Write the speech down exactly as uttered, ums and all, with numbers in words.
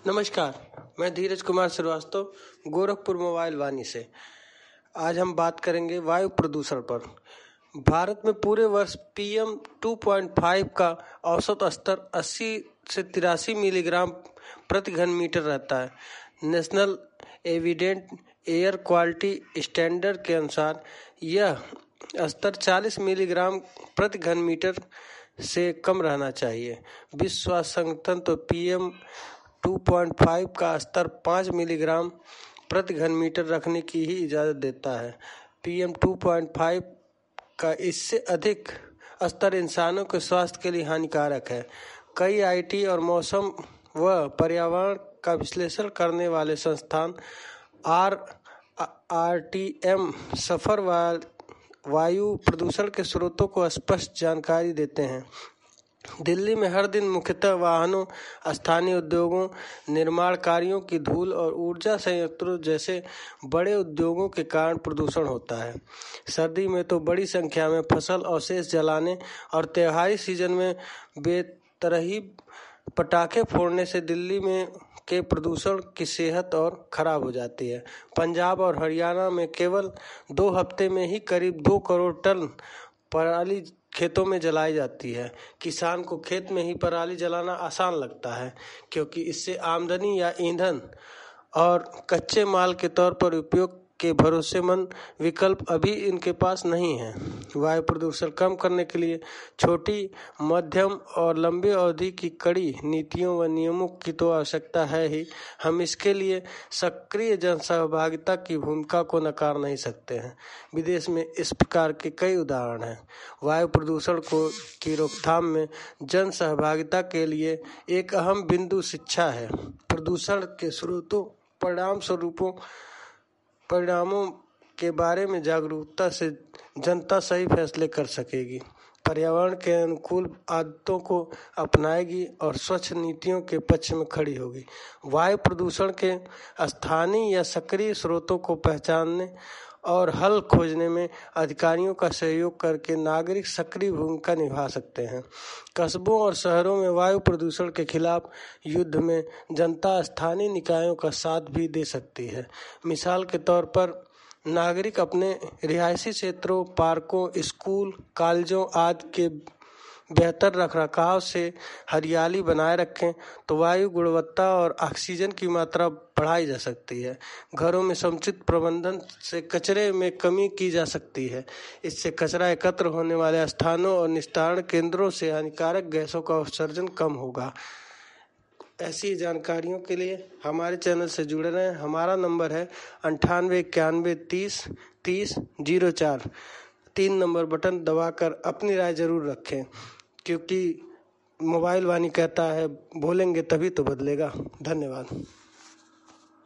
नमस्कार, मैं धीरज कुमार श्रीवास्तव गोरखपुर मोबाइल वाणी से। आज हम बात करेंगे वायु प्रदूषण पर। भारत में पूरे वर्ष पीएम टू पॉइंट फाइव का औसत स्तर अस्सी से तिरासी मिलीग्राम प्रति घन मीटर रहता है। National evident air quality standard के अनुसार यह स्तर चालीस मिलीग्राम प्रति घन मीटर से कम रहना चाहिए। विश्व स्वास्थ्य संगठन तो पीएम टू पॉइंट फाइव का स्तर पाँच मिलीग्राम प्रति घन मीटर रखने की ही इजाज़त देता है। पीएम टू पॉइंट फाइव का इससे अधिक स्तर इंसानों के स्वास्थ्य के लिए हानिकारक है। कई आईटी और मौसम व पर्यावरण का विश्लेषण करने वाले संस्थान R R T M SAFAR वायु प्रदूषण के स्रोतों को स्पष्ट जानकारी देते हैं। दिल्ली में हर दिन मुख्यतः वाहनों, स्थानीय उद्योगों, निर्माण कार्यों की धूल और ऊर्जा संयंत्रों जैसे बड़े उद्योगों के कारण प्रदूषण होता है। सर्दी में तो बड़ी संख्या में फसल अवशेष जलाने और त्योहारी सीजन में बेतरही पटाखे फोड़ने से दिल्ली में के प्रदूषण की सेहत और खराब हो जाती है। पंजाब और हरियाणा में केवल दो हफ्ते में ही करीब दो करोड़ टन पराली खेतों में जलाई जाती है। किसान को खेत में ही पराली जलाना आसान लगता है क्योंकि इससे आमदनी या ईंधन और कच्चे माल के तौर पर उपयोग के भरोसेमंद विकल्प अभी इनके पास नहीं है। वायु प्रदूषण कम करने के लिए छोटी, मध्यम और लंबी अवधि की कड़ी नीतियों व नियमों की तो आवश्यकता है ही। हम इसके लिए सक्रिय जनसहभागिता की भूमिका को नकार नहीं सकते हैं। विदेश में इस प्रकार के कई उदाहरण हैं। वायु प्रदूषण को की रोकथाम में जन सहभागिता के लिए एक अहम बिंदु शिक्षा है। प्रदूषण के स्रोतों, परिणाम स्वरूपों परिणामों के बारे में जागरूकता से जनता सही फैसले कर सकेगी, पर्यावरण के अनुकूल आदतों को अपनाएगी और स्वच्छ नीतियों के पक्ष में खड़ी होगी। वायु प्रदूषण के स्थानीय या सक्रिय स्रोतों को पहचानने और हल खोजने में अधिकारियों का सहयोग करके नागरिक सक्रिय भूमिका निभा सकते हैं। कस्बों और शहरों में वायु प्रदूषण के खिलाफ युद्ध में जनता स्थानीय निकायों का साथ भी दे सकती है। मिसाल के तौर पर नागरिक अपने रिहायशी क्षेत्रों, पार्कों, स्कूल, कॉलेजों आदि के बेहतर रखरखाव से हरियाली बनाए रखें तो वायु गुणवत्ता और ऑक्सीजन की मात्रा बढ़ाई जा सकती है। घरों में समुचित प्रबंधन से कचरे में कमी की जा सकती है। इससे कचरा एकत्र होने वाले स्थानों और निस्तारण केंद्रों से हानिकारक गैसों का उत्सर्जन कम होगा। ऐसी जानकारियों के लिए हमारे चैनल से जुड़े रहें। हमारा नंबर है अंठानवे इक्यानवे तीस तीस जीरो चार। तीन नंबर बटन दबाकर अपनी राय जरूर रखें क्योंकि मोबाइल वाणी कहता है बोलेंगे तभी तो बदलेगा। धन्यवाद।